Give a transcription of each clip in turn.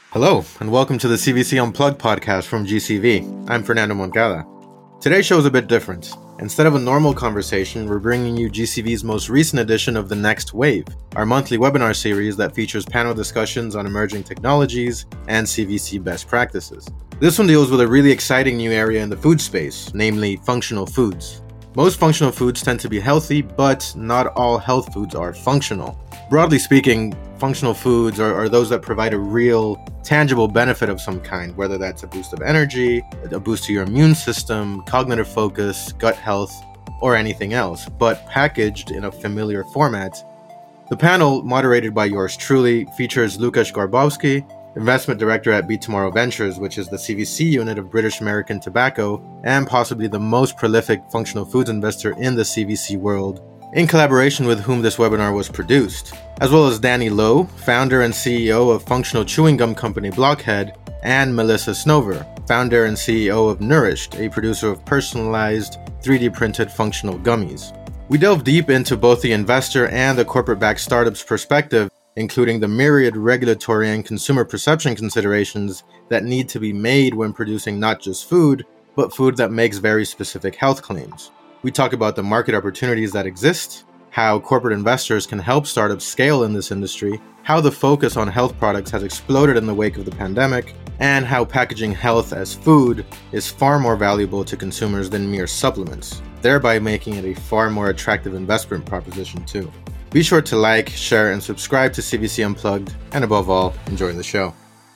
Hello, and welcome to the CVC Unplugged podcast from GCV. I'm Fernando Moncada. Today's show is a bit different. Instead of a normal conversation, we're bringing you GCV's most recent edition of The Next Wave, our monthly webinar series that features panel discussions on emerging technologies and CVC best practices. This one deals with a really exciting new area in the food space, namely functional foods. Most functional foods tend to be healthy, but not all health foods are functional. Broadly speaking, functional foods are those that provide a real, tangible benefit of some kind, whether that's a boost of energy, a boost to your immune system, cognitive focus, gut health, or anything else, but packaged in a familiar format. The panel, moderated by yours truly, features Łukasz Garbowski, Investment Director at Be Tomorrow Ventures, which is the CVC unit of British American Tobacco, and possibly the most prolific functional foods investor in the CVC world, in collaboration with whom this webinar was produced, as well as Danny Lowe, founder and CEO of functional chewing gum company Blockhead, and Melissa Snover, founder and CEO of Nourished, a producer of personalized 3D printed functional gummies. We delve deep into both the investor and the corporate-backed startup's perspective, including the myriad regulatory and consumer perception considerations that need to be made when producing not just food, but food that makes very specific health claims. We talk about the market opportunities that exist, how corporate investors can help startups scale in this industry, how the focus on health products has exploded in the wake of the pandemic, and how packaging health as food is far more valuable to consumers than mere supplements, thereby making it a far more attractive investment proposition too. Be sure to like, share, and subscribe to CVC Unplugged, and above all, enjoy the show.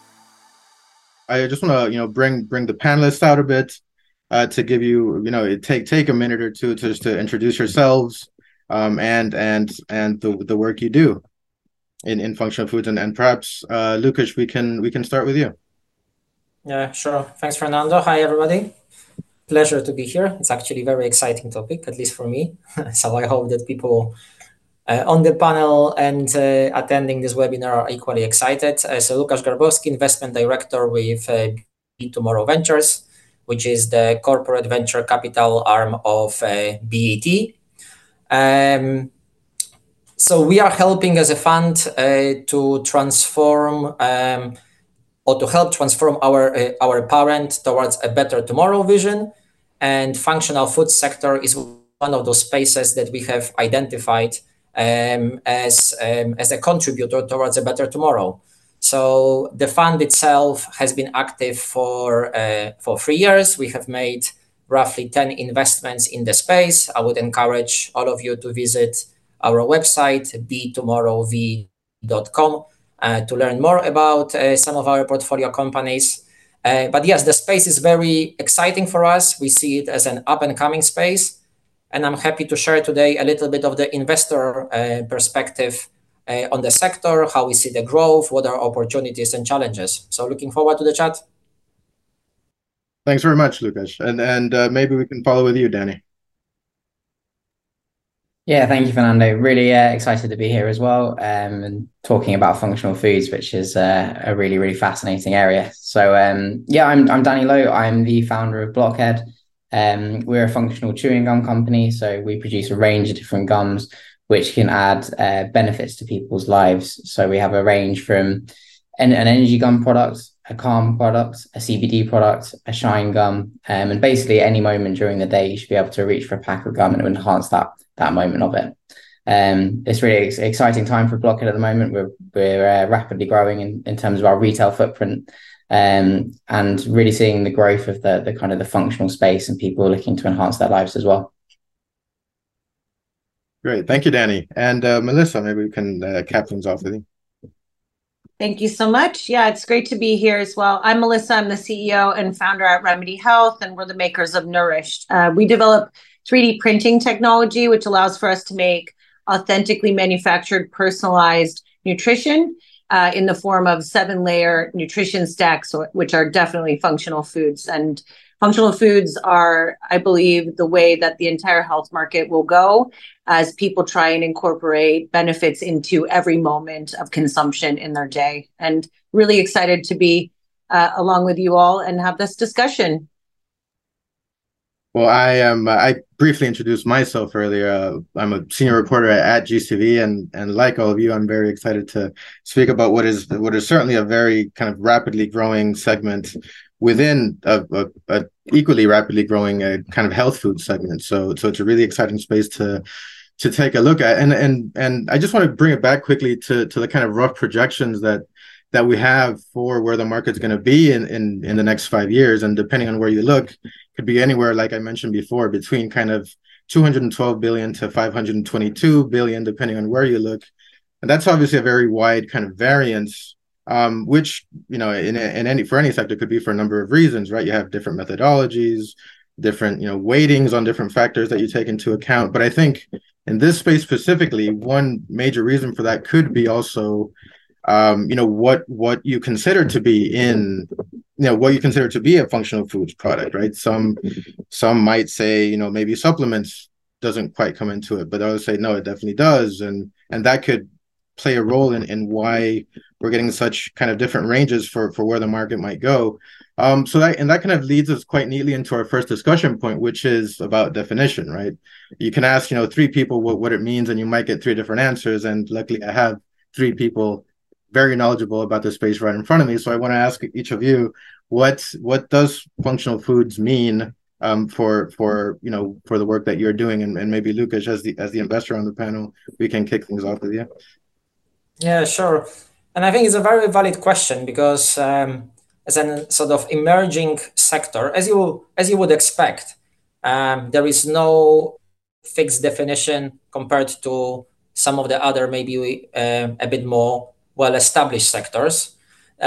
I just want to, bring the panelists out a bit to give you, take a minute or two to introduce yourselves and the work you do in functional foods, and perhaps Łukasz, we can start with you. Yeah, sure. Thanks, Fernando. Hi, everybody. Pleasure to be here. It's actually a very exciting topic, at least for me. So I hope that people on the panel and attending this webinar are equally excited. So Łukasz Garbowski, Investment Director with Be Tomorrow Ventures, which is the corporate venture capital arm of BET. So we are helping as a fund to transform or to help transform our parent towards a better tomorrow vision. And functional food sector is one of those spaces that we have identified as a contributor towards a better tomorrow. So the fund itself has been active for 3 years. We have made roughly 10 investments in the space. I would encourage all of you to visit our website, betomorrowv.com, to learn more about some of our portfolio companies. But yes, the space is very exciting for us. We see it as an up-and-coming space. And I'm happy to share today a little bit of the investor perspective on the sector, how we see the growth, what are opportunities and challenges. So looking forward to the chat. Thanks very much, Łukasz. And maybe we can follow with you, Danny. Yeah, thank you, Fernando. Really excited to be here as well and talking about functional foods, which is a really, really fascinating area. So I'm Danny Lowe. I'm the founder of Blockhead. We're a functional chewing gum company, so we produce a range of different gums which can add benefits to people's lives. So we have a range from an energy gum product, a calm product, a CBD product, a shine gum, and basically any moment during the day you should be able to reach for a pack of gum and enhance that moment of it. It's really exciting time for Blockhead at the moment. We're rapidly growing in terms of our retail footprint. And really seeing the growth of the kind of the functional space and people looking to enhance their lives as well. Great, thank you, Danny. And Melissa, maybe we can cap things off with you. Thank you so much. Yeah, it's great to be here as well. I'm Melissa. I'm the CEO and founder at Remedy Health, and we're the makers of Nourished. We develop 3D printing technology, which allows for us to make authentically manufactured, personalized nutrition in the form of 7-layer nutrition stacks, which are definitely functional foods. And functional foods are, I believe, the way that the entire health market will go as people try and incorporate benefits into every moment of consumption in their day. And really excited to be along with you all and have this discussion. Well, I am. I briefly introduced myself earlier. I'm a senior reporter at GCV, and like all of you, I'm very excited to speak about what is certainly a very kind of rapidly growing segment within a equally rapidly growing kind of health food segment. So it's a really exciting space to take a look at, and I just want to bring it back quickly to the kind of rough projections that we have for where the market's going to be in the next 5 years, and depending on where you look, could be anywhere, like I mentioned before, between kind of 212 billion to 522 billion, depending on where you look. And that's obviously a very wide kind of variance, which, in any for any sector could be for a number of reasons, right? You have different methodologies, different, weightings on different factors that you take into account. But I think in this space specifically, one major reason for that could be also what you consider to be what you consider to be a functional foods product, right? Some might say, maybe supplements doesn't quite come into it, but others say no, it definitely does, and that could play a role in why we're getting such kind of different ranges for where the market might go. So that kind of leads us quite neatly into our first discussion point, which is about definition, right? You can ask, three people what it means, and you might get three different answers. And luckily, I have three people very knowledgeable about the space right in front of me. So I want to ask each of you, what does functional foods mean for the work that you're doing, and maybe Lucas, as the investor on the panel, we can kick things off with you. Yeah, sure. And I think it's a very valid question because as a sort of emerging sector, as you would expect, there is no fixed definition compared to some of the other maybe a bit more well-established sectors.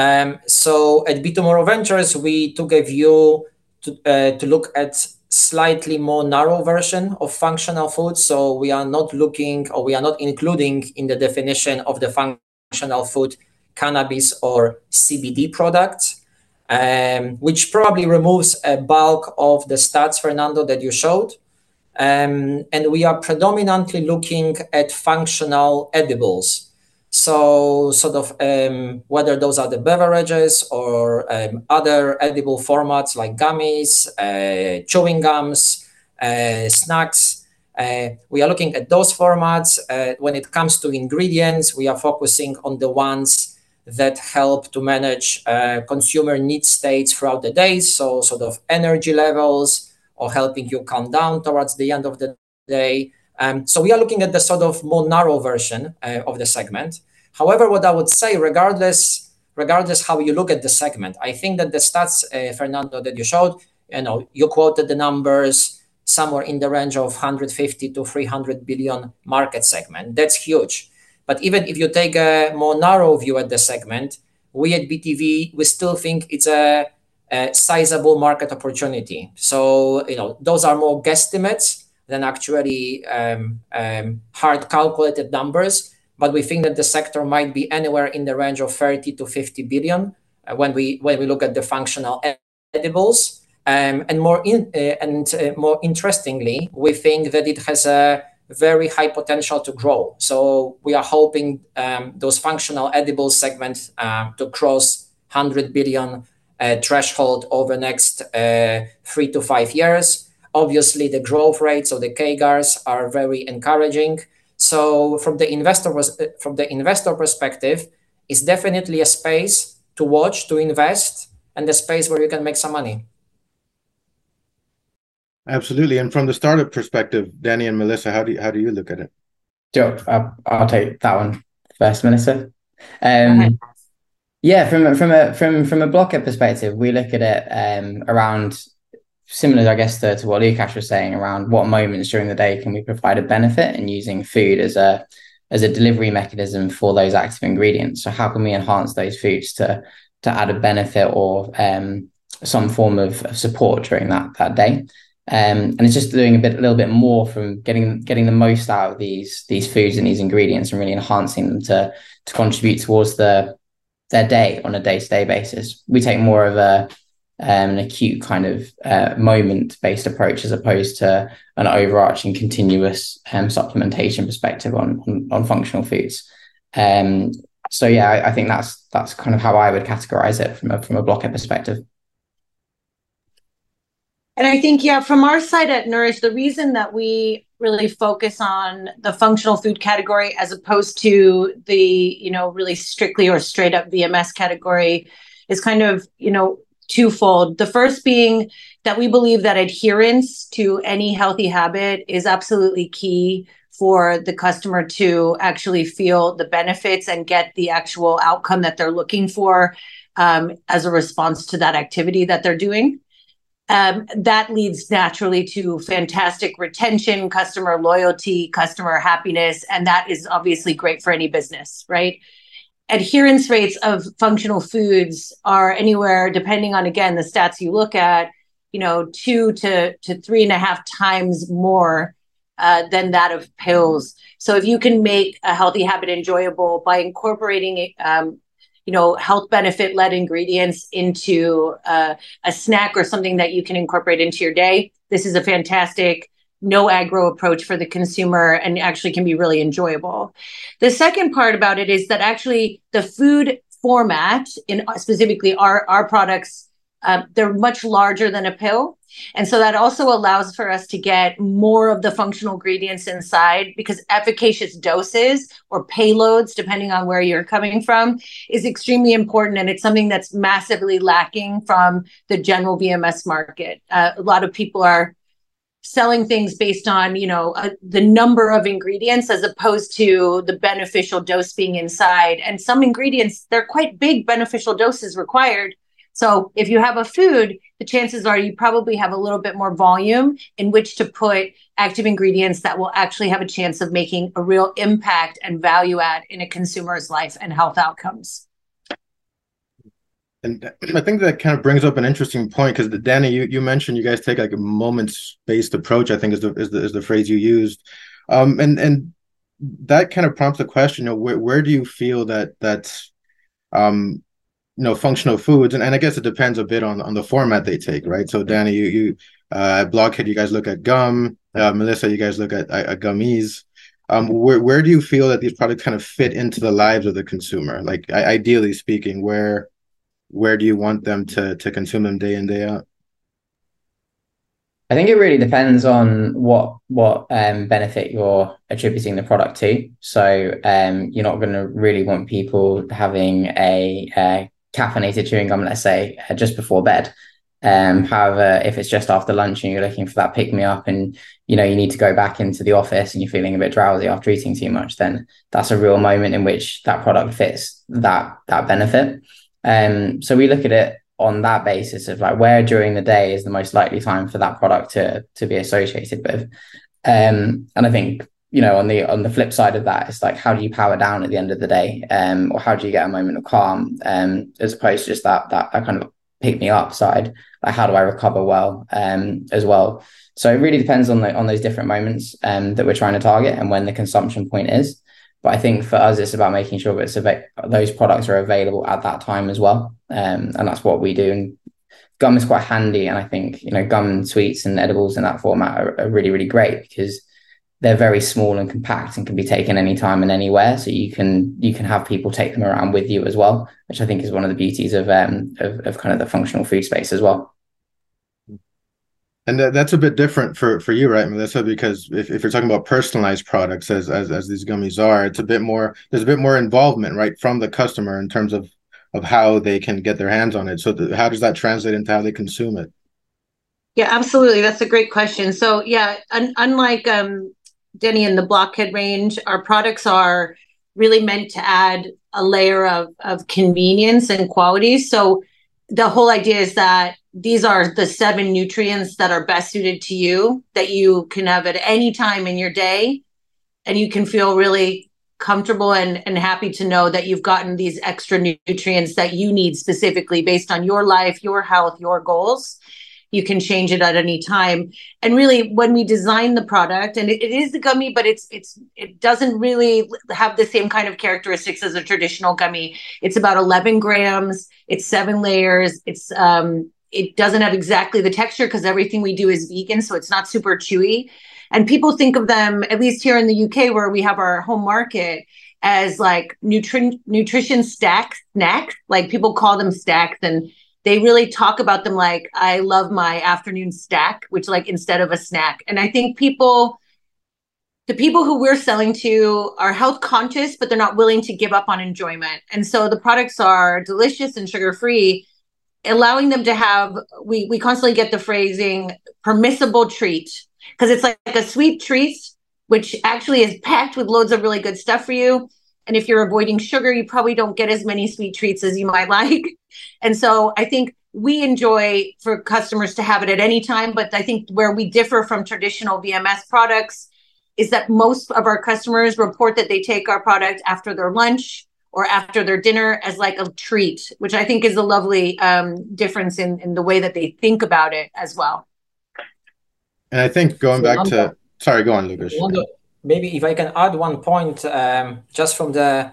So at B2Morrow Ventures, we took a view to look at slightly more narrow version of functional food. So we are not including in the definition of the functional food cannabis or CBD products, which probably removes a bulk of the stats, Fernando, that you showed. And we are predominantly looking at functional edibles. So sort of whether those are the beverages or other edible formats like gummies, chewing gums, snacks. We are looking at those formats. When it comes to ingredients, we are focusing on the ones that help to manage consumer need states throughout the day. So sort of energy levels or helping you calm down towards the end of the day. So we are looking at the sort of more narrow version of the segment. However, what I would say, regardless how you look at the segment, I think that the stats, Fernando, that you showed, you quoted the numbers somewhere in the range of 150 to 300 billion market segment. That's huge. But even if you take a more narrow view at the segment, we at BTV, we still think it's a sizable market opportunity. So, those are more guesstimates than actually hard calculated numbers. But we think that the sector might be anywhere in the range of 30 to 50 billion when we look at the functional edibles. And more interestingly, we think that it has a very high potential to grow. So we are hoping those functional edibles segments to cross 100 billion threshold over the next 3 to 5 years. Obviously, the growth rates or the CAGRs are very encouraging. So from the investor perspective, it's definitely a space to watch, to invest, and a space where you can make some money. Absolutely. And from the startup perspective, Danny and Melissa, how do you look at it? Sure, I'll take that one first, Melissa. Yeah, from a Blockhead perspective, we look at it around similar, I guess, to what Lukasz was saying around what moments during the day can we provide a benefit and using food as a delivery mechanism for those active ingredients. So how can we enhance those foods to add a benefit or some form of support during that day? And it's just doing a little bit more from getting the most out of these foods and these ingredients and really enhancing them to contribute towards their day on a day-to-day basis. We take more of an acute kind of moment-based approach as opposed to an overarching continuous supplementation perspective on functional foods. So yeah, I think that's kind of how I would categorize it from a Blockhead perspective. And I think, yeah, from our side at Nourish, the reason that we really focus on the functional food category as opposed to the, really strictly or straight up VMS category is kind of, twofold. The first being that we believe that adherence to any healthy habit is absolutely key for the customer to actually feel the benefits and get the actual outcome that they're looking for as a response to that activity that they're doing. That leads naturally to fantastic retention, customer loyalty, customer happiness, and that is obviously great for any business, right? Adherence rates of functional foods are anywhere, depending on, again, the stats you look at, 2 to 3.5 times more than that of pills. So if you can make a healthy habit enjoyable by incorporating health benefit-led ingredients into a snack or something that you can incorporate into your day, this is a fantastic no aggro approach for the consumer and actually can be really enjoyable. The second part about it is that actually the food format, in specifically our products, they're much larger than a pill. And so that also allows for us to get more of the functional ingredients inside, because efficacious doses or payloads, depending on where you're coming from, is extremely important. And it's something that's massively lacking from the general VMS market. A lot of people are selling things based on, the number of ingredients as opposed to the beneficial dose being inside. And some ingredients, they're quite big beneficial doses required. So if you have a food, the chances are you probably have a little bit more volume in which to put active ingredients that will actually have a chance of making a real impact and value add in a consumer's life and health outcomes. And I think that kind of brings up an interesting point, because Danny, you mentioned you guys take like a moments-based approach, I think is the phrase you used, and that kind of prompts the question: where do you feel that's functional foods, and I guess it depends a bit on the format they take, right? So Danny, you at Blockhead, you guys look at gum. Melissa, you guys look at gummies. Where do you feel that these products kind of fit into the lives of the consumer? Like, ideally speaking, where do you want them to consume them day in, day out? I think it really depends on what benefit you're attributing the product to. So you're not going to really want people having a caffeinated chewing gum, let's say, just before bed. However, if it's just after lunch and you're looking for that pick me up, and you need to go back into the office and you're feeling a bit drowsy after eating too much, then that's a real moment in which that product fits that benefit. So we look at it on that basis of like where during the day is the most likely time for that product to be associated with. And I think, on the flip side of that, it's like, how do you power down at the end of the day? Or how do you get a moment of calm, as opposed to just that kind of pick me up side? Like, how do I recover well, as well? So it really depends on those different moments that we're trying to target and when the consumption point is. But I think for us, it's about making sure that those products are available at that time as well. And that's what we do. And gum is quite handy. And I think, gum and sweets and edibles in that format are really, really great, because they're very small and compact and can be taken anytime and anywhere. So you can have people take them around with you as well, which I think is one of the beauties of kind of the functional food space as well. And that's a bit different for you, right, Melissa? Because if you're talking about personalized products, as these gummies are, it's there's a bit more involvement, right, from the customer in terms of how they can get their hands on it. So how does that translate into how they consume it? Yeah, absolutely. That's a great question. So yeah, unlike Denny in the Blockhead range, our products are really meant to add a layer of convenience and quality. So the whole idea is that these are the 7 nutrients that are best suited to you, that you can have at any time in your day. And you can feel really comfortable and happy to know that you've gotten these extra nutrients that you need specifically based on your life, your health, your goals. You can change it at any time. And really, when we design the product, and it is a gummy, but it doesn't really have the same kind of characteristics as a traditional gummy. It's about 11 grams. It's 7 layers. It doesn't have exactly the texture because everything we do is vegan, so it's not super chewy. And people think of them, at least here in the UK, where we have our home market, as like nutrition snacks. Like, people call them stacks, and they really talk about them like, I love my afternoon stack, which like instead of a snack. And I think the people who we're selling to are health conscious, but they're not willing to give up on enjoyment. And so the products are delicious and sugar free, allowing them to have, we constantly get the phrasing permissible treat, because it's like a sweet treat, which actually is packed with loads of really good stuff for you. And if you're avoiding sugar, you probably don't get as many sweet treats as you might like. And so I think we enjoy for customers to have it at any time. But I think where we differ from traditional VMS products is that most of our customers report that they take our product after their lunch or after their dinner as like a treat, which I think is a lovely difference in the way that they think about it as well. And I think going back to, sorry, go on, Lucas. Maybe if I can add one point, just from the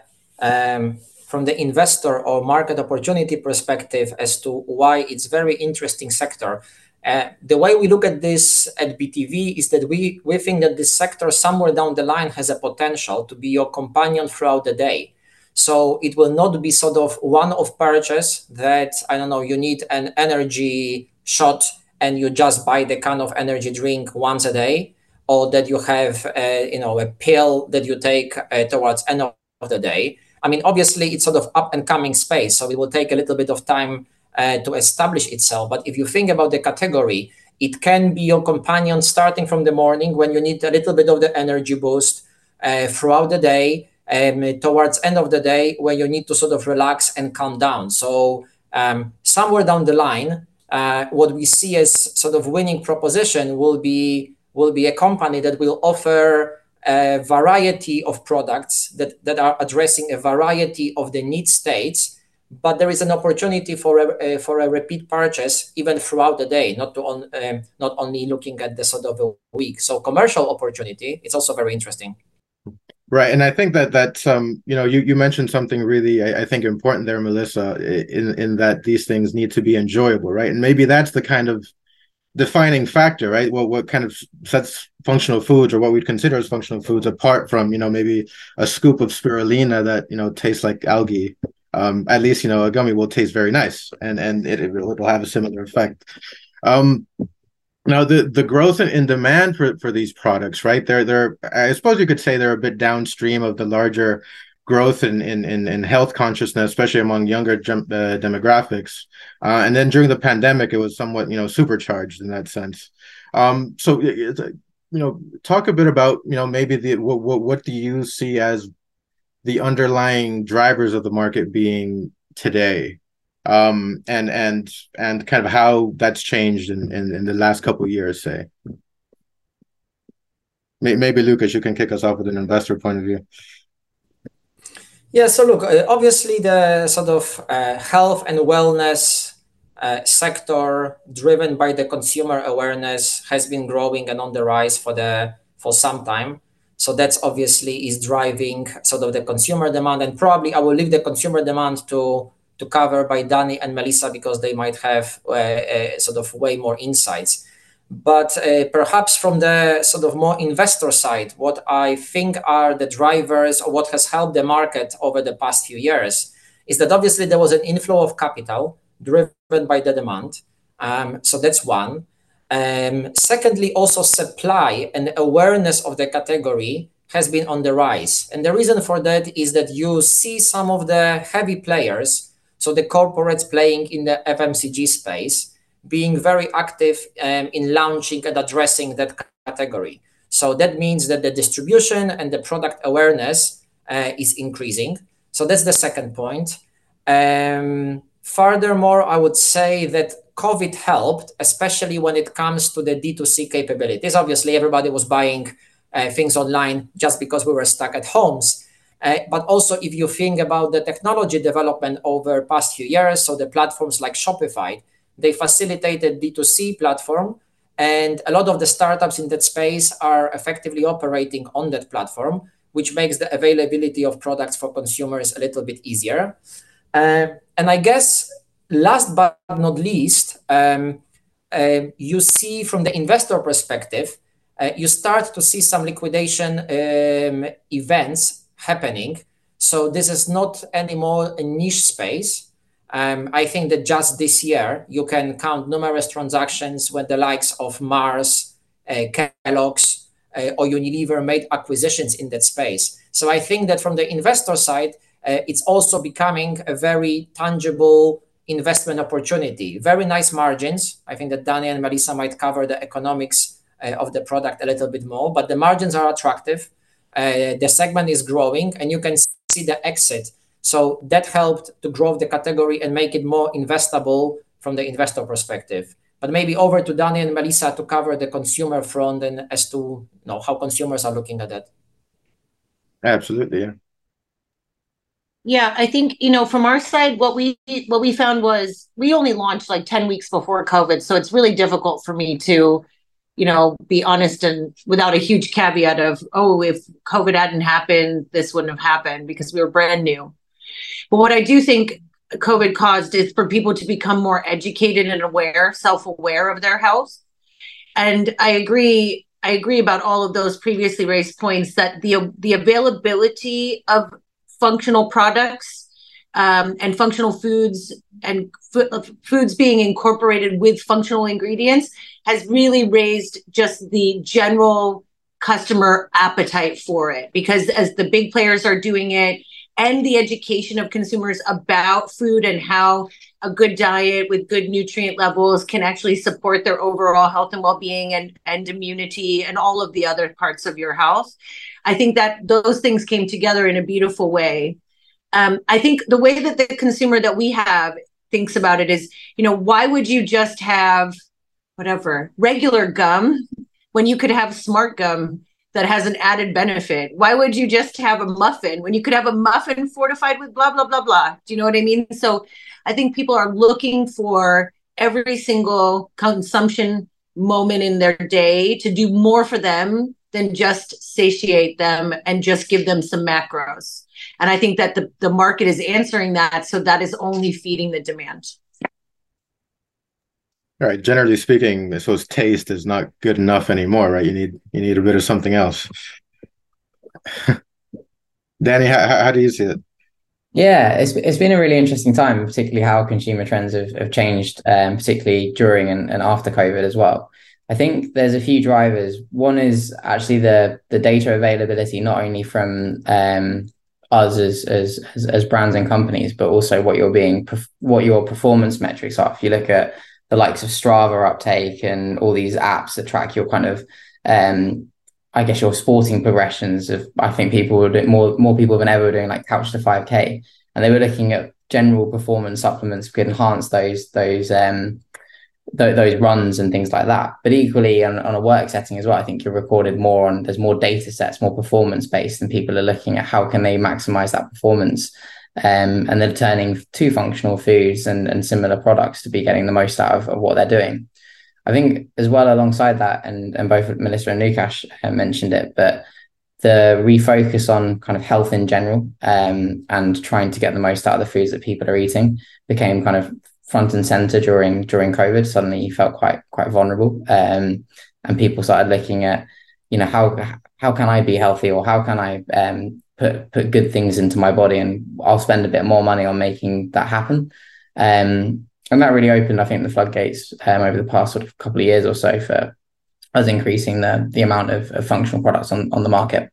investor or market opportunity perspective as to why it's very interesting sector. The way we look at this at BTV is that we think that this sector somewhere down the line has a potential to be your companion throughout the day. So it will not be sort of one-off purchase that, I don't know, you need an energy shot and you just buy the kind of energy drink once a day, or that you have a pill that you take towards end of the day. I mean, obviously it's sort of up and coming space, so it will take a little bit of time to establish itself. But if you think about the category, it can be your companion starting from the morning when you need a little bit of the energy boost throughout the day, towards end of the day when you need to sort of relax and calm down. So somewhere down the line, what we see as sort of winning proposition will be a company that will offer a variety of products that are addressing a variety of the need states, but there is an opportunity for a repeat purchase even throughout the day, not only looking at the sort of a week. So commercial opportunity, it's also very interesting. Right, and I think that's you mentioned something really I think important there, Melissa, in that these things need to be enjoyable, right? And maybe that's the kind of defining factor, right? What kind of sets functional foods, or what we'd consider as functional foods, apart from maybe a scoop of spirulina that tastes like algae. At least a gummy will taste very nice, and it'll have a similar effect. Now the growth in demand for these products, right? They're I suppose you could say they're a bit downstream of the larger growth in health consciousness, especially among younger demographics. And then during the pandemic, it was somewhat supercharged in that sense. So talk a bit about maybe what do you see as the underlying drivers of the market being today, and kind of how that's changed in the last couple of years, say. Maybe Lucas, you can kick us off with an investor point of view. Yeah, so look, obviously the sort of health and wellness sector driven by the consumer awareness has been growing and on the rise for some time. So that's obviously is driving sort of the consumer demand, and probably I will leave the consumer demand to cover by Danny and Melissa, because they might have sort of way more insights. But perhaps from the sort of more investor side, what I think are the drivers, or what has helped the market over the past few years, is that obviously there was an inflow of capital driven by the demand. So that's one. Secondly, also supply and awareness of the category has been on the rise. And the reason for that is that you see some of the heavy players, so the corporates playing in the FMCG space, being very active in launching and addressing that category. So that means that the distribution and the product awareness is increasing. So that's the second point. Furthermore, I would say that COVID helped, especially when it comes to the D2C capabilities. Obviously, everybody was buying things online just because we were stuck at homes. But also, if you think about the technology development over the past few years, so the platforms like Shopify, they facilitated D2C platform, and a lot of the startups in that space are effectively operating on that platform, which makes the availability of products for consumers a little bit easier. And I guess last but not least, you see from the investor perspective, you start to see some liquidation events happening. So this is not anymore a niche space. I think that just this year, you can count numerous transactions when the likes of Mars, Kellogg's, or Unilever made acquisitions in that space. So I think that from the investor side, it's also becoming a very tangible investment opportunity. Very nice margins. I think that Danny and Melissa might cover the economics of the product a little bit more, but the margins are attractive. The segment is growing, and you can see the exit. So that helped to grow the category and make it more investable from the investor perspective. But maybe over to Danny and Melissa to cover the consumer front and as to how consumers are looking at that. Absolutely, yeah. Yeah, I think, from our side, what we found was we only launched like 10 weeks before COVID. So it's really difficult for me to, be honest and without a huge caveat of, if COVID hadn't happened, this wouldn't have happened because we were brand new. But what I do think COVID caused is for people to become more educated and self-aware of their health. And I agree about all of those previously raised points that the availability of functional products and functional foods and foods being incorporated with functional ingredients has really raised just the general customer appetite for it, because as the big players are doing it and the education of consumers about food and how a good diet with good nutrient levels can actually support their overall health and well-being and immunity and all of the other parts of your health. I think that those things came together in a beautiful way. I think the way that the consumer that we have thinks about it is, why would you just have regular gum when you could have smart gum that has an added benefit? Why would you just have a muffin when you could have a muffin fortified with blah, blah, blah, blah? Do you know what I mean? So I think people are looking for every single consumption moment in their day to do more for them than just satiate them and just give them some macros. And I think that the market is answering that. So that is only feeding the demand. All right. Generally speaking, I suppose taste is not good enough anymore, right? You need a bit of something else. Danny, how do you see it? Yeah, it's been a really interesting time, particularly how consumer trends have changed, particularly during and after COVID as well. I think there's a few drivers. One is actually the data availability, not only from us as brands and companies, but also what your performance metrics are. If you look at the likes of Strava uptake and all these apps that track your kind of I guess your sporting progressions of, I think people were doing more people than ever were doing like Couch to 5K, and they were looking at general performance supplements could enhance those runs and things like that. But equally on a work setting as well, I think you're recorded more on, there's more data sets, more performance based, and people are looking at how can they maximize that performance. And they're turning to functional foods and similar products to be getting the most out of what they're doing. I think as well alongside that, and both Melissa and Lukasz mentioned it, but the refocus on kind of health in general and trying to get the most out of the foods that people are eating became kind of front and center during COVID. Suddenly you felt quite vulnerable, and people started looking at, how can I be healthy, or how can I put good things into my body, and I'll spend a bit more money on making that happen. And that really opened, I think, the floodgates over the past sort of couple of years or so for us increasing the amount of functional products on the market.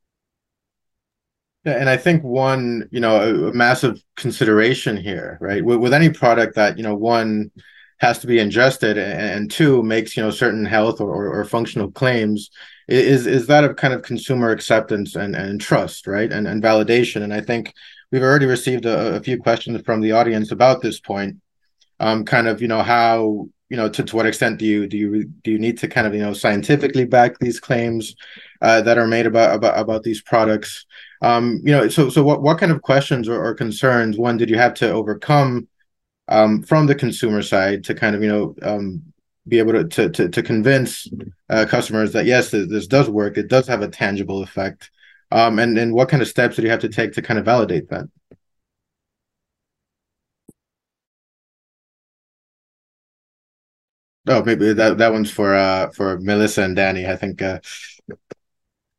Yeah, and I think one, a massive consideration here, right? With any product that, one has to be ingested, and two makes, certain health or functional claims, is that of kind of consumer acceptance and trust, right? And validation. And I think we've already received a few questions from the audience about this point. Kind of, how, to what extent do you need to kind of, scientifically back these claims that are made about these products? So what kind of questions or concerns, one, did you have to overcome from the consumer side to kind of, be able to convince customers that, yes, this does work, it does have a tangible effect? And what kind of steps did you have to take to kind of validate that? Oh, maybe that one's for Melissa and Danny, I think. Do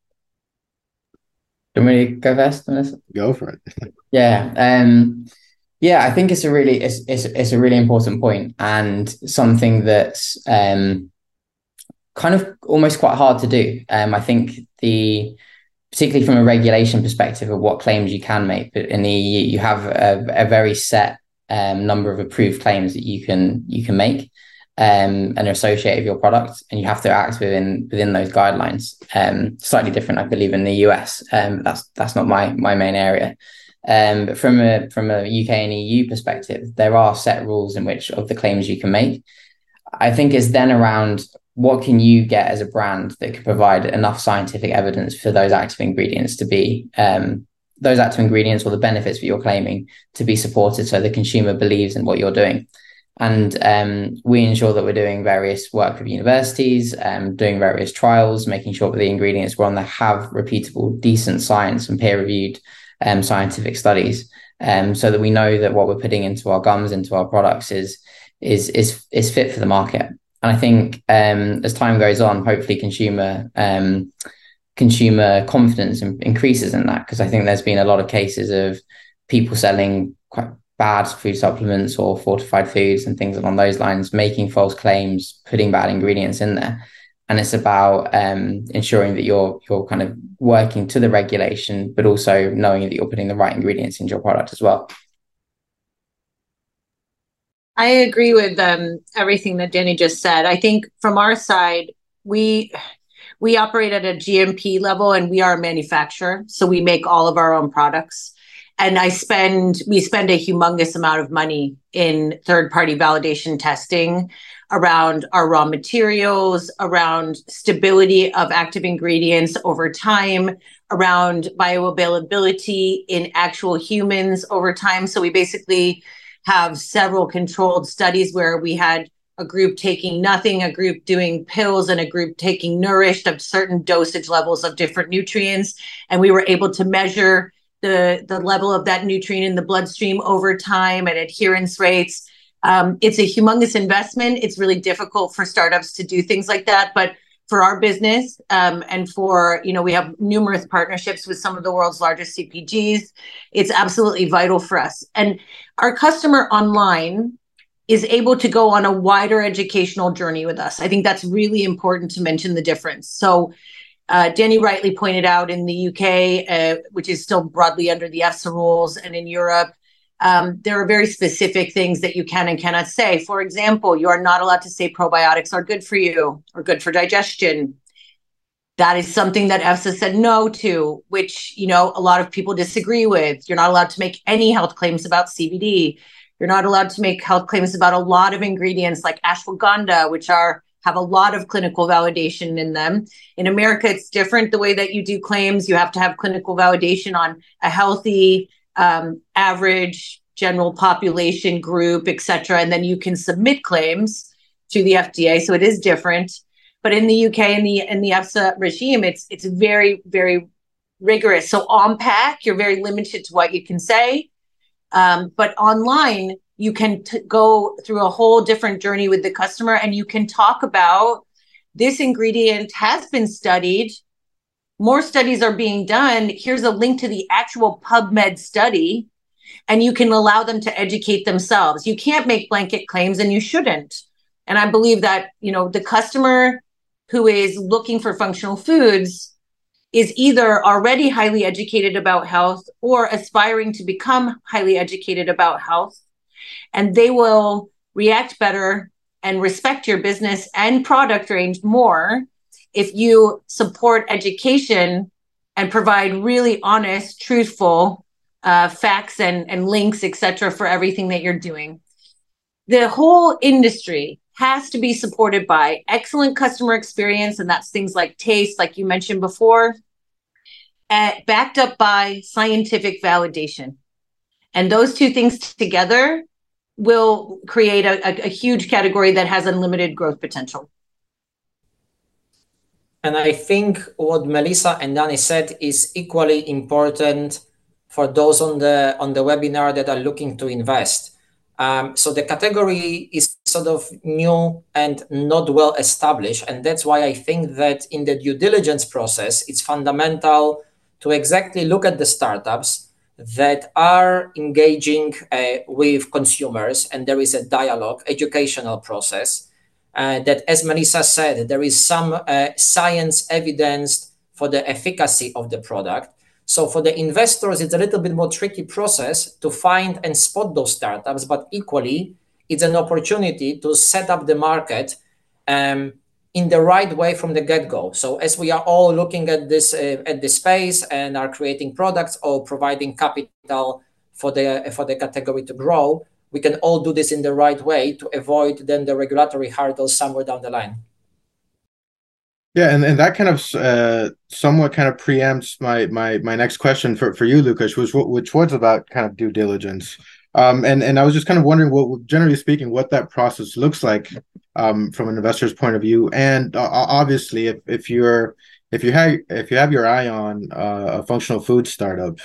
you want me to go first, Melissa? Go for it. Yeah. Yeah, I think it's a really important point, and something that's kind of almost quite hard to do. I think particularly from a regulation perspective of what claims you can make, but in the EU you have a very set number of approved claims that you can make and are associated with your product, and you have to act within those guidelines. Slightly different, I believe, in the US. That's not my main area. But from a UK and EU perspective, there are set rules in which of the claims you can make. I think it's then around what can you get as a brand that could provide enough scientific evidence for those active ingredients to be those active ingredients or the benefits that you're claiming to be supported, so the consumer believes in what you're doing. And we ensure that we're doing various work with universities, doing various trials, making sure that the ingredients we're on there have repeatable, decent science and peer-reviewed scientific studies, so that we know that what we're putting into our gums, into our products is fit for the market. And I think as time goes on, hopefully consumer confidence increases in that, because I think there's been a lot of cases of people selling quite bad food supplements or fortified foods and things along those lines, making false claims, putting bad ingredients in there. And it's about ensuring that you're kind of working to the regulation, but also knowing that you're putting the right ingredients into your product as well. I agree with everything that Danny just said. I think from our side, we operate at a GMP level, and we are a manufacturer, so we make all of our own products. And we spend a humongous amount of money in third-party validation testing around our raw materials, around stability of active ingredients over time, around bioavailability in actual humans over time. So we basically have several controlled studies where we had a group taking nothing, a group doing pills, and a group taking Nourished of certain dosage levels of different nutrients. And we were able to measure the level of that nutrient in the bloodstream over time and adherence rates. It's a humongous investment. It's really difficult for startups to do things like that. But for our business, and for, we have numerous partnerships with some of the world's largest CPGs, it's absolutely vital for us. And our customer online is able to go on a wider educational journey with us. I think that's really important to mention the difference. So Danny rightly pointed out, in the UK, which is still broadly under the EFSA rules, and in Europe, there are very specific things that you can and cannot say. For example, you are not allowed to say probiotics are good for you or good for digestion. That is something that EFSA said no to, which, a lot of people disagree with. You're not allowed to make any health claims about CBD. You're not allowed to make health claims about a lot of ingredients like ashwagandha, which have a lot of clinical validation in them. In America, it's different. The way that you do claims, you have to have clinical validation on a healthy, average general population group, et cetera. And then you can submit claims to the FDA. So it is different. But in the UK and the EFSA regime, it's very, very rigorous. So on pack, you're very limited to what you can say. But online, you can go through a whole different journey with the customer, and you can talk about this ingredient has been studied. More studies are being done. Here's a link to the actual PubMed study, and you can allow them to educate themselves. You can't make blanket claims, and you shouldn't. And I believe that, the customer who is looking for functional foods is either already highly educated about health or aspiring to become highly educated about health. And they will react better and respect your business and product range more if you support education and provide really honest, truthful facts and links, et cetera, for everything that you're doing. The whole industry has to be supported by excellent customer experience, and that's things like taste, like you mentioned before, backed up by scientific validation. And those two things together will create a huge category that has unlimited growth potential. And I think what Melissa and Danny said is equally important for those on the webinar that are looking to invest. So the category is sort of new and not well established. And that's why I think that in the due diligence process, it's fundamental to exactly look at the startups, that are engaging with consumers, and there is a dialogue, educational process, that, as Melissa said, there is some science evidence for the efficacy of the product. So for the investors, it's a little bit more tricky process to find and spot those startups, but equally, it's an opportunity to set up the market in the right way from the get-go. So as we are all looking at this space and are creating products or providing capital for the category to grow, we can all do this in the right way to avoid then the regulatory hurdles somewhere down the line. Yeah, and that kind of somewhat kind of preempts my next question for you, Lucas, which was about kind of due diligence. And I was just kind of wondering what, generally speaking, what that process looks like from an investor's point of view. And obviously, if you have your eye on a functional food startup,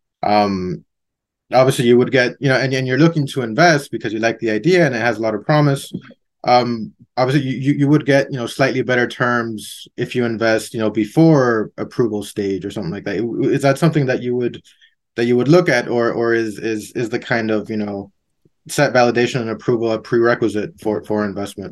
obviously you would get, and you're looking to invest because you like the idea and it has a lot of promise. Obviously you would get, slightly better terms if you invest, before approval stage or something like that. Is that something that you would look at, or is the kind of, set validation and approval a prerequisite for investment?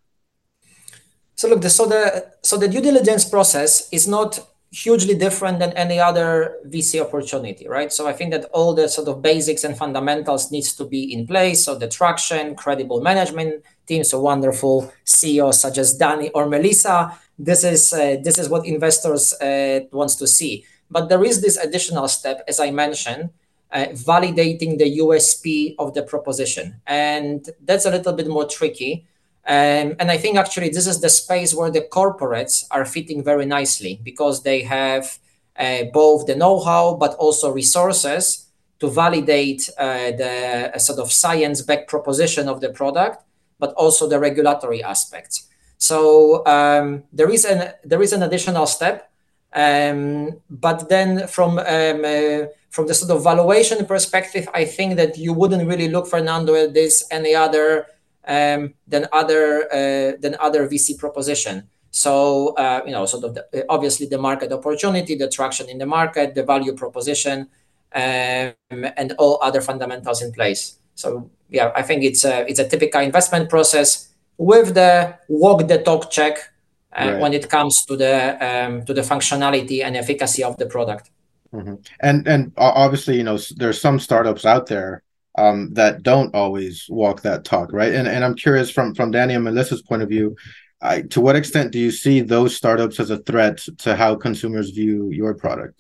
So look, the due diligence process is not hugely different than any other VC opportunity, right? So I think that all the sort of basics and fundamentals needs to be in place. So the traction, credible management team, so wonderful CEOs such as Danny or Melissa. This is what investors wants to see. But there is this additional step, as I mentioned, validating the USP of the proposition, and that's a little bit more tricky. And I think actually this is the space where the corporates are fitting very nicely because they have both the know-how but also resources to validate the sort of science-backed proposition of the product, but also the regulatory aspects. So there is an additional step, but then from the sort of valuation perspective, I think that you wouldn't really look, Fernando, at this any other than other VC proposition. So sort of obviously the market opportunity, the traction in the market, the value proposition, and all other fundamentals in place. So yeah, I think it's a typical investment process with the walk the talk check right, when it comes to the functionality and efficacy of the product. Mm-hmm. And obviously, there's some startups out there that don't always walk that talk, right? And I'm curious from Danny and Melissa's point of view, to what extent do you see those startups as a threat to how consumers view your product?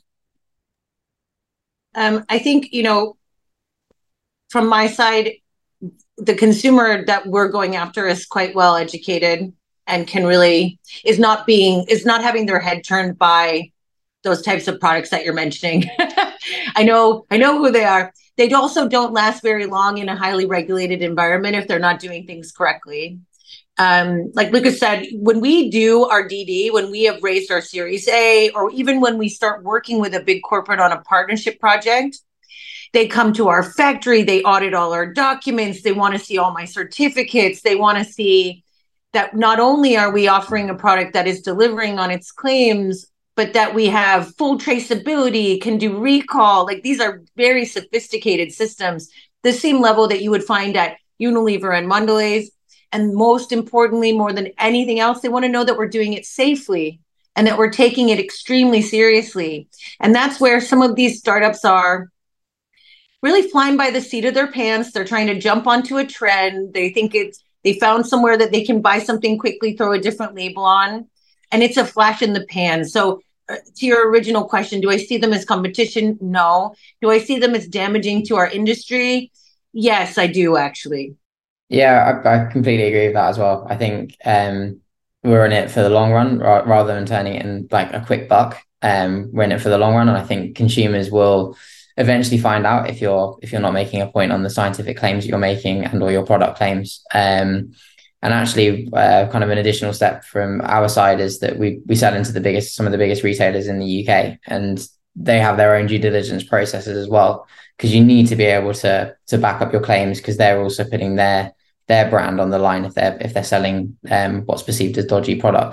I think, from my side, the consumer that we're going after is quite well educated and is not having their head turned by those types of products that you're mentioning. I know who they are. They also don't last very long in a highly regulated environment if they're not doing things correctly. Like Lucas said, when we do our DD, when we have raised our Series A, or even when we start working with a big corporate on a partnership project, they come to our factory, they audit all our documents, they want to see all my certificates, they want to see that not only are we offering a product that is delivering on its claims, but that we have full traceability, can do recall. Like, these are very sophisticated systems, the same level that you would find at Unilever and Mondelez. And most importantly, more than anything else, they want to know that we're doing it safely and that we're taking it extremely seriously. And that's where some of these startups are really flying by the seat of their pants. They're trying to jump onto a trend. They think they found somewhere that they can buy something quickly, throw a different label on, and it's a flash in the pan. So to your original question, do I see them as competition? No. Do I see them as damaging to our industry? Yes, I do, actually. Yeah, I completely agree with that as well. I think we're in it for the long run rather than turning it in like a quick buck. We're in it for the long run, and I think consumers will eventually find out if you're not making a point on the scientific claims that you're making and or your product claims. And actually, kind of an additional step from our side is that we sell into some of the biggest retailers in the UK, and they have their own due diligence processes as well, because you need to be able to back up your claims, because they're also putting their brand on the line if they're selling what's perceived as dodgy products.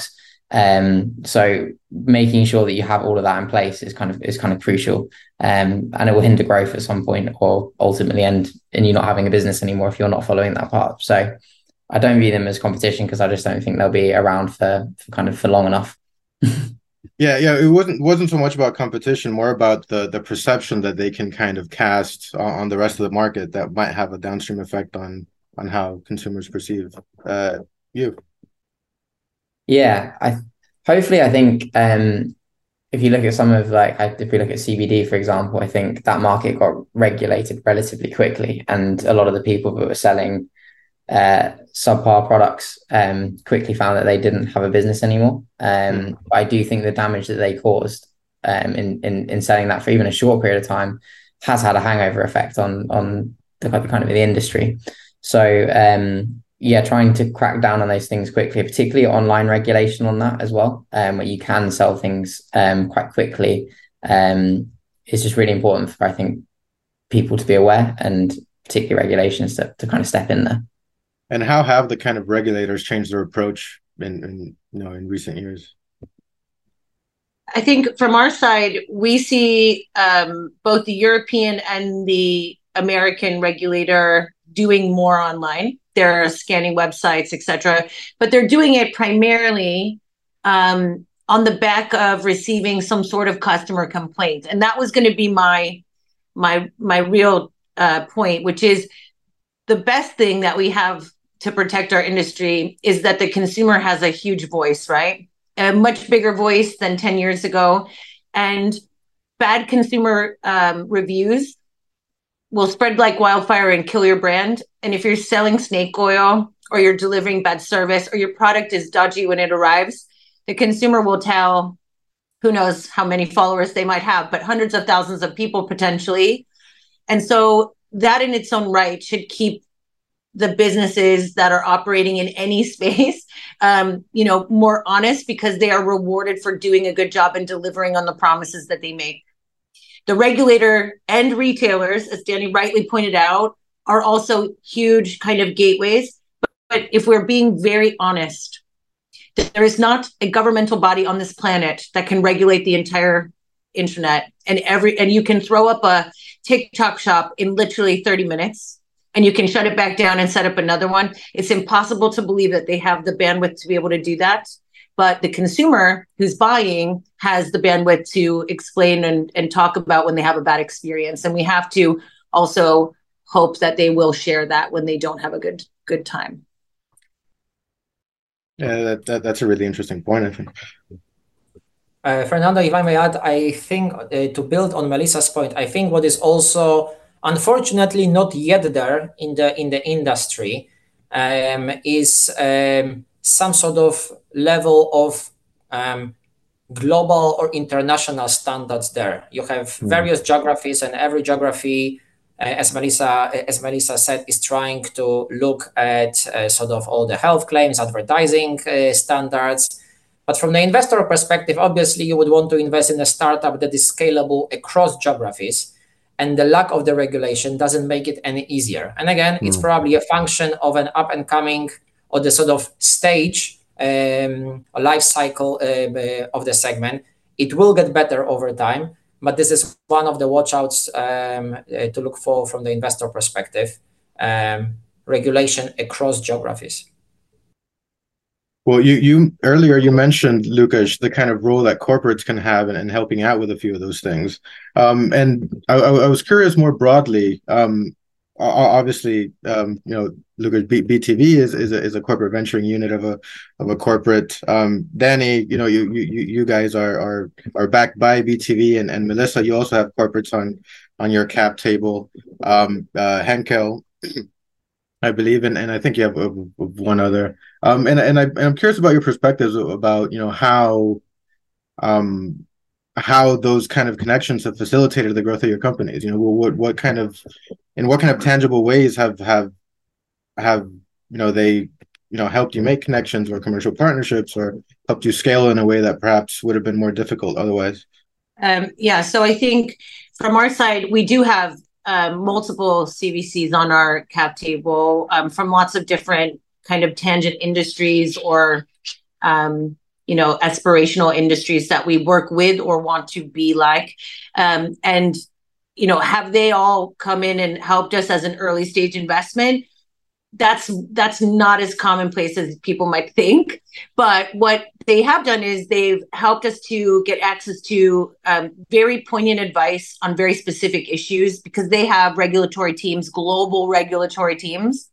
So making sure that you have all of that in place is kind of crucial, and it will hinder growth at some point, or ultimately end in you not having a business anymore if you're not following that path. So I don't view them as competition, because I just don't think they'll be around for long enough. Yeah, it wasn't so much about competition, more about the perception that they can kind of cast on the rest of the market that might have a downstream effect on how consumers perceive you. Yeah, I think if you look at some of if we look at CBD, for example, I think that market got regulated relatively quickly, and a lot of the people that were selling subpar products quickly found that they didn't have a business anymore. I do think the damage that they caused in selling that for even a short period of time has had a hangover effect on the kind of the industry. So trying to crack down on those things quickly, particularly online regulation on that as well, where you can sell things quite quickly, is just really important for, I think, people to be aware, and particularly regulations to kind of step in there. And how have the kind of regulators changed their approach in recent years? I think from our side, we see both the European and the American regulator doing more online. They're scanning websites, etc., but they're doing it primarily on the back of receiving some sort of customer complaint. And that was going to be my real point, which is the best thing that we have to protect our industry is that the consumer has a huge voice, right? A much bigger voice than 10 years ago. And bad consumer reviews will spread like wildfire and kill your brand. And if you're selling snake oil, or you're delivering bad service, or your product is dodgy when it arrives, the consumer will tell, who knows how many followers they might have, but hundreds of thousands of people potentially. And so that in its own right should keep the businesses that are operating in any space, more honest, because they are rewarded for doing a good job and delivering on the promises that they make. The regulator and retailers, as Danny rightly pointed out, are also huge kind of gateways. But if we're being very honest, there is not a governmental body on this planet that can regulate the entire internet, and you can throw up a TikTok shop in literally 30 minutes. And you can shut it back down and set up another one. It's impossible to believe that they have the bandwidth to be able to do that. But the consumer who's buying has the bandwidth to explain and talk about when they have a bad experience. And we have to also hope that they will share that when they don't have a good time. Yeah, that's a really interesting point, I think. Fernando, if I may add, I think to build on Melissa's point, I think what is also unfortunately not yet there in the industry is some sort of level of global or international standards there. You have various geographies, and every geography, as Melissa said, is trying to look at sort of all the health claims, advertising standards. But from the investor perspective, obviously you would want to invest in a startup that is scalable across geographies. And the lack of the regulation doesn't make it any easier. And again, it's probably a function of an up and coming, or the sort of stage or life cycle of the segment. It will get better over time, but this is one of the watch-outs to look for from the investor perspective, regulation across geographies. Well, you earlier you mentioned, Łukasz, the kind of role that corporates can have in helping out with a few of those things. And I was curious more broadly. Obviously, Łukasz, BTV is a corporate venturing unit of a corporate. Danny, you guys are backed by BTV, and Melissa, you also have corporates on your cap table. Henkel, I believe, and I think you have one other. And I'm curious about your perspectives about how those kind of connections have facilitated the growth of your companies. What kind of tangible ways have they helped you make connections or commercial partnerships, or helped you scale in a way that perhaps would have been more difficult otherwise? So I think from our side, we do have multiple CVCs on our cap table from lots of different kind of tangent industries, or aspirational industries that we work with or want to be like. And have they all come in and helped us as an early stage investment? That's not as commonplace as people might think. But what they have done is they've helped us to get access to very poignant advice on very specific issues, because they have regulatory teams, global regulatory teams,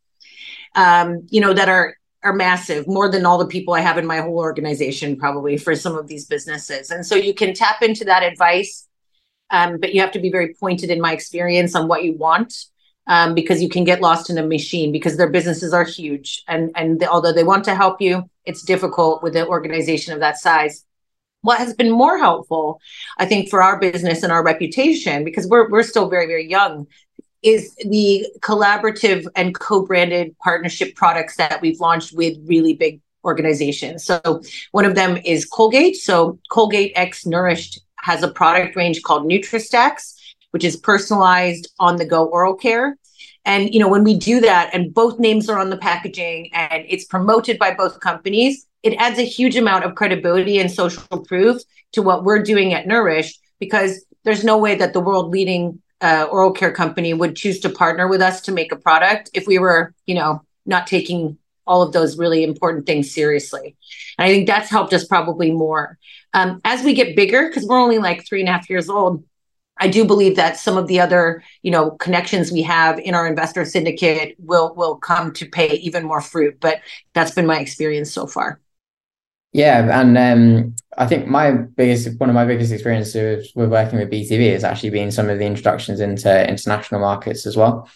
that are massive, more than all the people I have in my whole organization, probably, for some of these businesses. And so you can tap into that advice, but you have to be very pointed, in my experience, on what you want. Because you can get lost in a machine, because their businesses are huge. And although they want to help you, it's difficult with an organization of that size. What has been more helpful, I think, for our business and our reputation, because we're still very, very young, is the collaborative and co-branded partnership products that we've launched with really big organizations. So one of them is Colgate. So Colgate X Nourished has a product range called NutriStacks, which is personalized on-the-go oral care. And, when we do that, and both names are on the packaging and it's promoted by both companies, it adds a huge amount of credibility and social proof to what we're doing at Nourished, because there's no way that the world leading oral care company would choose to partner with us to make a product if we were, not taking all of those really important things seriously. And I think that's helped us probably more. As we get bigger, because we're only like 3.5 years old, I do believe that some of the other, connections we have in our investor syndicate will come to pay even more fruit. But that's been my experience so far. Yeah, and I think one of my biggest experiences with working with BTV has actually been some of the introductions into international markets as well.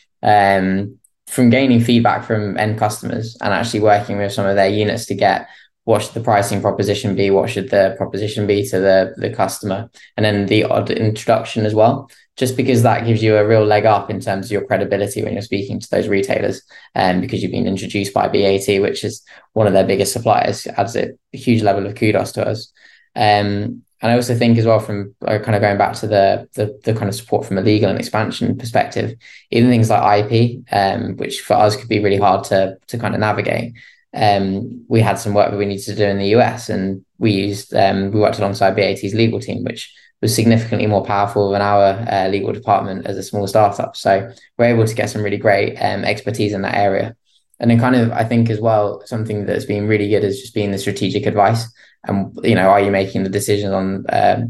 From gaining feedback from end customers and actually working with some of their units to get, what should the pricing proposition be? What should the proposition be to the customer? And then the odd introduction as well, just because that gives you a real leg up in terms of your credibility when you're speaking to those retailers. Because you've been introduced by BAT, which is one of their biggest suppliers, adds a huge level of kudos to us. And I also think as well, from kind of going back to the kind of support from a legal and expansion perspective, even things like IP, which for us could be really hard to kind of navigate. We had some work that we needed to do in the US, and we worked alongside BAT's legal team, which was significantly more powerful than our legal department as a small startup. So we're able to get some really great expertise in that area. And then kind of, I think as well, something that's been really good is just being the strategic advice. And, are you making the decisions on,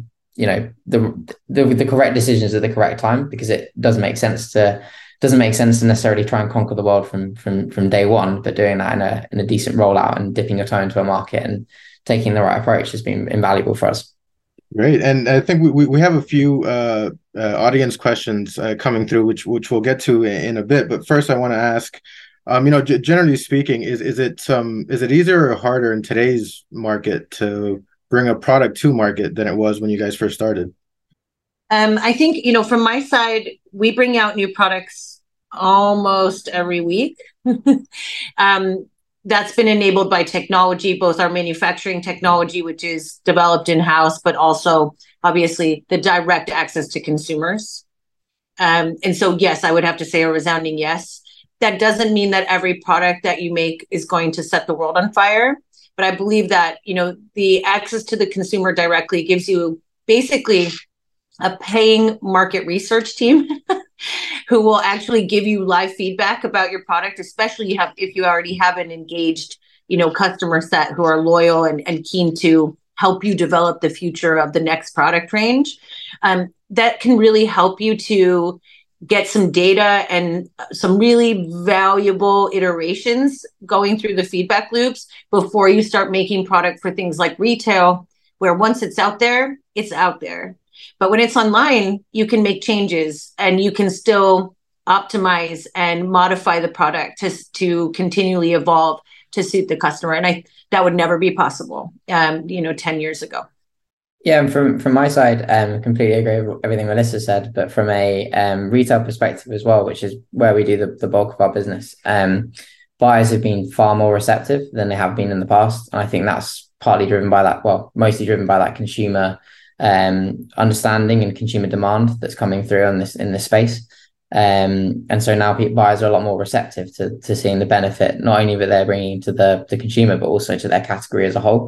the correct decisions at the correct time? Because it doesn't make sense to necessarily try and conquer the world from day one, but doing that in a decent rollout and dipping your toe into a market and taking the right approach has been invaluable for us. Great. And I think we have a few audience questions coming through, which we'll get to in a bit. But first, I want to ask, generally speaking, is it easier or harder in today's market to bring a product to market than it was when you guys first started? I think, from my side, we bring out new products almost every week. That's been enabled by technology, both our manufacturing technology, which is developed in-house, but also obviously the direct access to consumers. And so, yes, I would have to say a resounding yes. That doesn't mean that every product that you make is going to set the world on fire. But I believe that, the access to the consumer directly gives you basically a paying market research team who will actually give you live feedback about your product, especially if you already have an engaged, customer set who are loyal and keen to help you develop the future of the next product range. That can really help you to get some data and some really valuable iterations going through the feedback loops before you start making product for things like retail, where once it's out there, it's out there. But when it's online, you can make changes and you can still optimize and modify the product to continually evolve to suit the customer. And that would never be possible, 10 years ago. Yeah, and from my side, completely agree with everything Melissa said. But from a retail perspective as well, which is where we do the bulk of our business, buyers have been far more receptive than they have been in the past. And I think that's partly driven by that, mostly driven by that consumer understanding and consumer demand that's coming through in this space. And so now buyers are a lot more receptive to seeing the benefit, not only that they're bringing to the consumer, but also to their category as a whole.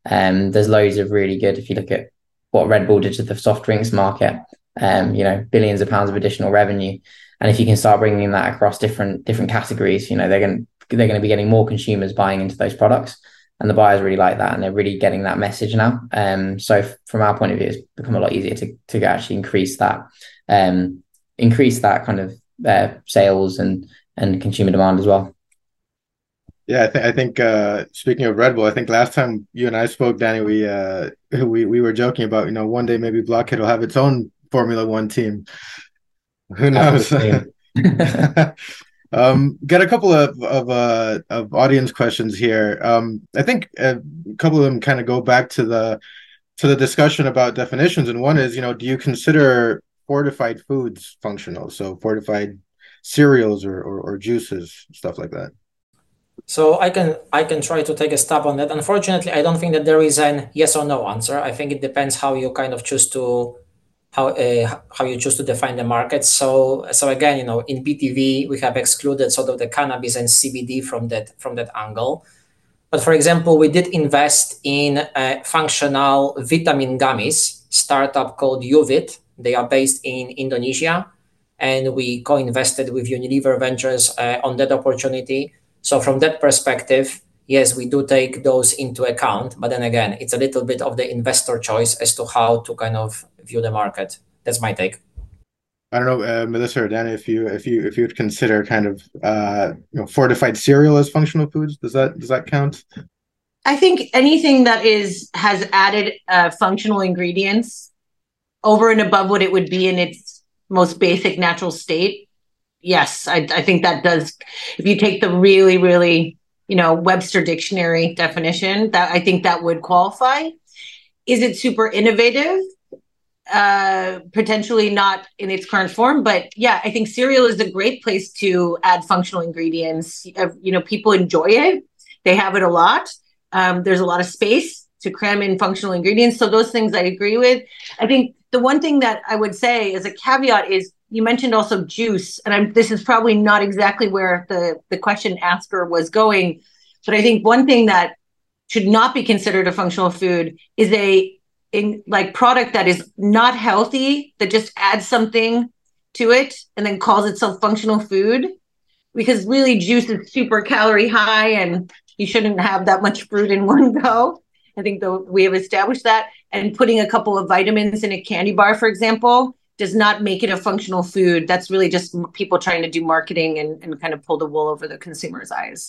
There's loads of really good, if you look at what Red Bull did to the soft drinks market, billions of pounds of additional revenue. And if you can start bringing that across different categories, they're going to be getting more consumers buying into those products, and the buyers really like that, and they're really getting that message now. So from our point of view, it's become a lot easier to actually increase that kind of sales and consumer demand as well. Yeah, I think speaking of Red Bull, I think last time you and I spoke, Danny, we were joking about, one day maybe Blockhead will have its own Formula One team. Who knows? Got a couple of audience questions here. I think a couple of them kind of go back to the discussion about definitions, and one is, do you consider fortified foods functional? So fortified cereals or juices, stuff like that. So I can try to take a stab on that. Unfortunately, I don't think that there is an yes or no answer. I think it depends how you kind of choose to how you choose to define the market. So again, in BTV we have excluded sort of the cannabis and CBD from that angle. But for example, we did invest in a functional vitamin gummies startup called Uvit. They are based in Indonesia, and we co-invested with Unilever Ventures on that opportunity. So from that perspective, yes, we do take those into account. But then again, it's a little bit of the investor choice as to how to kind of view the market. That's my take. I don't know, Melissa or Danny, if you would consider kind of fortified cereal as functional foods. Does that count? I think anything that has added functional ingredients over and above what it would be in its most basic natural state. Yes, I think that does. If you take the really, really, Webster Dictionary definition, that I think that would qualify. Is it super innovative? Potentially not in its current form, but yeah, I think cereal is a great place to add functional ingredients. People enjoy it. They have it a lot. There's a lot of space to cram in functional ingredients. So those things I agree with. I think the one thing that I would say as a caveat is, you mentioned also juice, and this is probably not exactly where the question asker was going, but I think one thing that should not be considered a functional food is a product that is not healthy, that just adds something to it and then calls itself functional food, because really juice is super calorie high and you shouldn't have that much fruit in one go. I think we have established that, and putting a couple of vitamins in a candy bar, for example, does not make it a functional food. That's really just people trying to do marketing and kind of pull the wool over the consumer's eyes.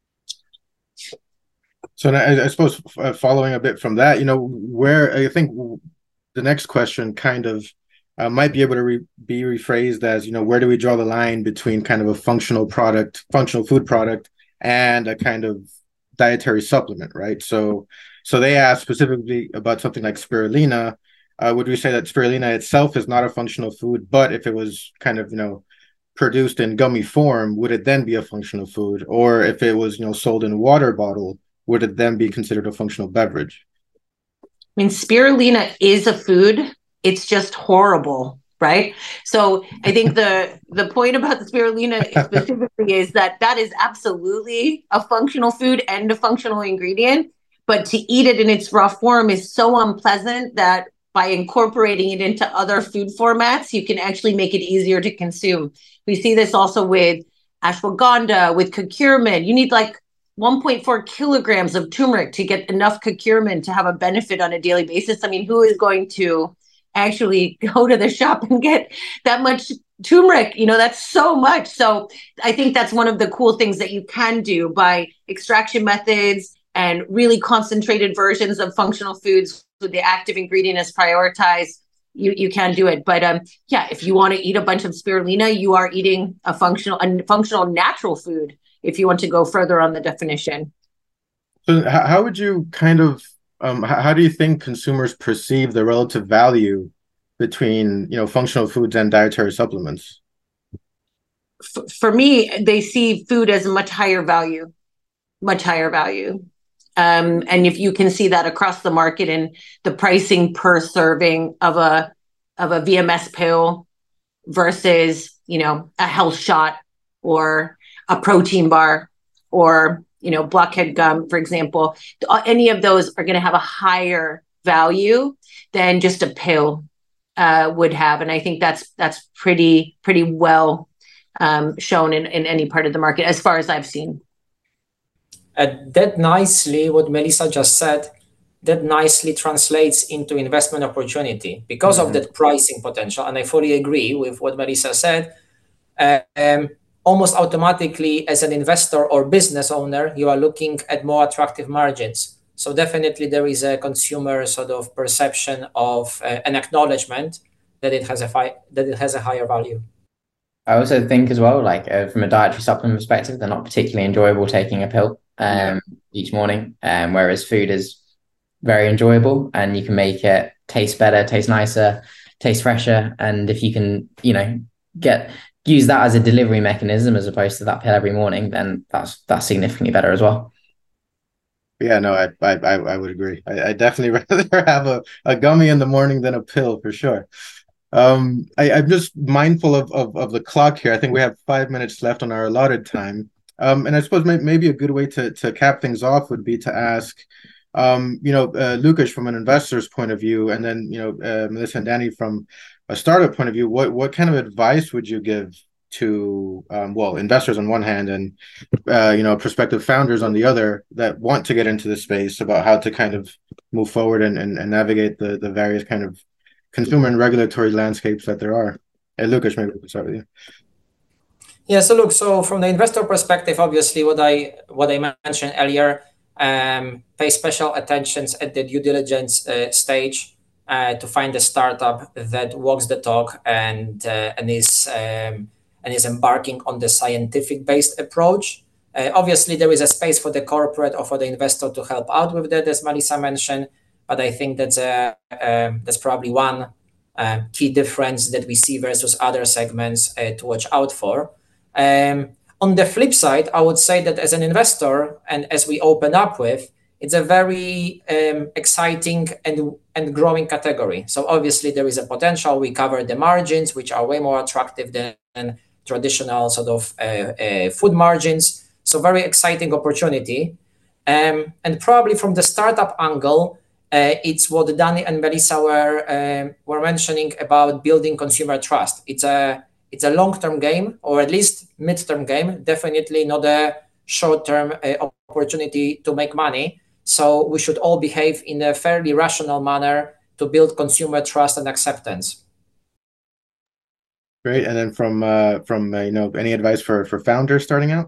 So I suppose following a bit from that, where I think the next question kind of might be able to be rephrased as, where do we draw the line between kind of a functional food product and a kind of dietary supplement, right? So they asked specifically about something like spirulina. Would we say that spirulina itself is not a functional food, but if it was kind of, produced in gummy form, would it then be a functional food? Or if it was, sold in water bottle, would it then be considered a functional beverage? I mean, spirulina is a food. It's just horrible, right? So I think the point about the spirulina specifically is that is absolutely a functional food and a functional ingredient, but to eat it in its raw form is so unpleasant that by incorporating it into other food formats, you can actually make it easier to consume. We see this also with ashwagandha, with curcumin. You need like 1.4 kilograms of turmeric to get enough curcumin to have a benefit on a daily basis. I mean, who is going to actually go to the shop and get that much turmeric? That's so much. So I think that's one of the cool things that you can do by extraction methods and really concentrated versions of functional foods with the active ingredient as prioritized. You can do it. But if you want to eat a bunch of spirulina, you are eating a functional natural food, if you want to go further on the definition. So how would you kind of, how do you think consumers perceive the relative value between, functional foods and dietary supplements? For me, they see food as a much higher value. And if you can see that across the market and the pricing per serving of a VMS pill versus, a health shot or a protein bar or, Blockhead gum, for example, any of those are going to have a higher value than just a pill would have. And I think that's pretty well shown in any part of the market, as far as I've seen. That nicely, what Melissa just said, that nicely translates into investment opportunity because of that pricing potential. And I fully agree with what Melissa said. Almost automatically, as an investor or business owner, you are looking at more attractive margins. So definitely there is a consumer sort of perception of an acknowledgement that it has a higher value. I also think as well, like from a dietary supplement perspective, they're not particularly enjoyable taking a pill each morning, whereas food is very enjoyable and you can make it taste better, taste nicer, taste fresher. And if you can, use that as a delivery mechanism as opposed to that pill every morning, then that's significantly better as well. Yeah, no, I would agree. I definitely rather have a gummy in the morning than a pill for sure. I'm just mindful of the clock here. I think we have 5 minutes left on our allotted time. And I suppose maybe a good way to cap things off would be to ask, Łukasz, from an investor's point of view, and then, Melissa and Danny from a startup point of view, what kind of advice would you give to, investors on one hand and, prospective founders on the other that want to get into the space about how to kind of move forward and navigate the various kind of consumer and regulatory landscapes that there are? Łukasz, maybe we can start with you. Yeah, so from the investor perspective, obviously what I mentioned earlier, pay special attention at the due diligence stage to find a startup that walks the talk and is embarking on the scientific based approach. Obviously, there is a space for the corporate or for the investor to help out with that, as Melissa mentioned. But I think that's probably one key difference that we see versus other segments to watch out for. On the flip side, I would say that as an investor, and as we open up with, it's a very exciting and growing category. So obviously there is a potential. We cover the margins, which are way more attractive than traditional sort of food margins. So very exciting opportunity. And probably from the startup angle, it's what Danny and Melissa were mentioning about building consumer trust. It's a long-term game, or at least mid-term game, definitely not a short-term opportunity to make money. So we should all behave in a fairly rational manner to build consumer trust and acceptance. Great. And then from any advice for founders starting out?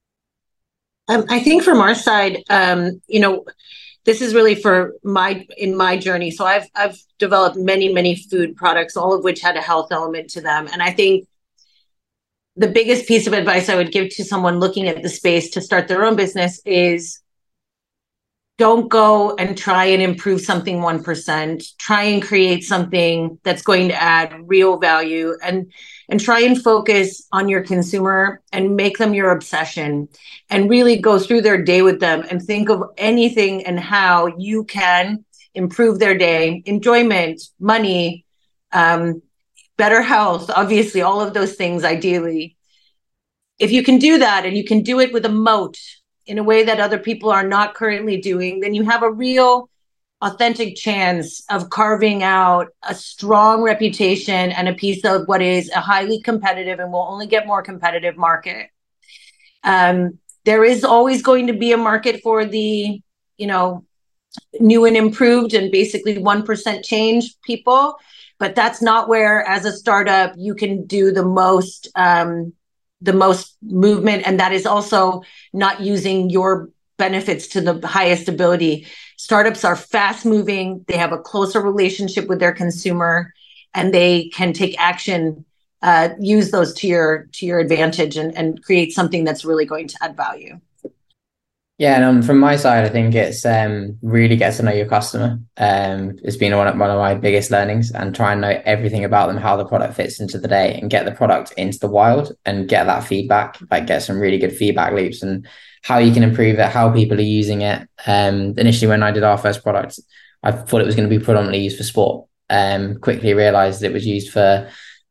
I think from our side, this is really in my journey. So I've developed many food products, all of which had a health element to them. And I think the biggest piece of advice I would give to someone looking at the space to start their own business is don't go and try and improve something 1%. Try and create something that's going to add real value, and try and focus on your consumer and make them your obsession, and really go through their day with them and think of anything and how you can improve their day, enjoyment, money, better health, obviously, all of those things ideally. If you can do that and you can do it with a moat in a way that other people are not currently doing, then you have a real authentic chance of carving out a strong reputation and a piece of what is a highly competitive and will only get more competitive market. There is always going to be a market for the, new and improved and basically 1% change people, but that's not where, as a startup, you can do the most movement, and that is also not using your benefits to the highest ability. Startups are fast moving, they have a closer relationship with their consumer, and they can take action, use those to your advantage and create something that's really going to add value. Yeah, and from my side, I think it's really get to know your customer. It's been one of my biggest learnings, and try and know everything about them, how the product fits into the day, and get the product into the wild and get that feedback, get some really good feedback loops and how you can improve it, how people are using it. Initially, when I did our first product, I thought it was going to be predominantly used for sport. Quickly realized it was used for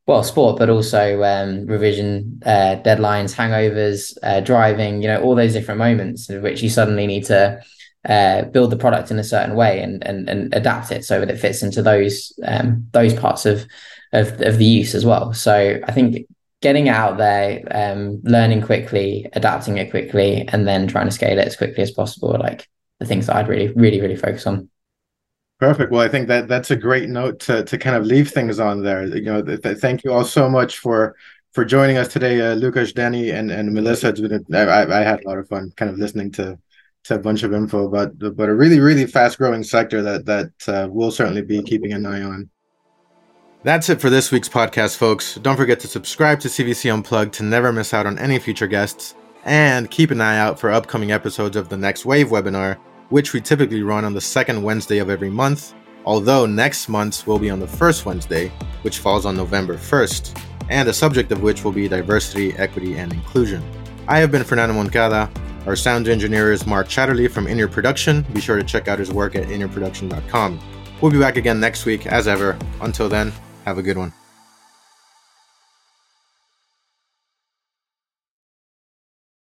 well, sport, but also revision, deadlines, hangovers, driving, all those different moments in which you suddenly need to build the product in a certain way and adapt it so that it fits into those parts of the use as well. So I think getting out there, learning quickly, adapting it quickly, and then trying to scale it as quickly as possible are like the things that I'd really, really, really focus on. Perfect. Well, I think that's a great note to kind of leave things on there. Thank you all so much for joining us today, Łukasz, Danny, and Melissa. I had a lot of fun kind of listening to a bunch of info about a really, really fast growing sector that we'll certainly be keeping an eye on. That's it for this week's podcast, folks. Don't forget to subscribe to CVC Unplugged to never miss out on any future guests, and keep an eye out for upcoming episodes of the Next Wave webinar, which we typically run on the second Wednesday of every month, although next month's will be on the first Wednesday, which falls on November 1st, and the subject of which will be diversity, equity, and inclusion. I have been Fernando Moncada. Our sound engineer is Mark Chatterley from In Your Production. Be sure to check out his work at inyourproduction.com. We'll be back again next week, as ever. Until then, have a good one.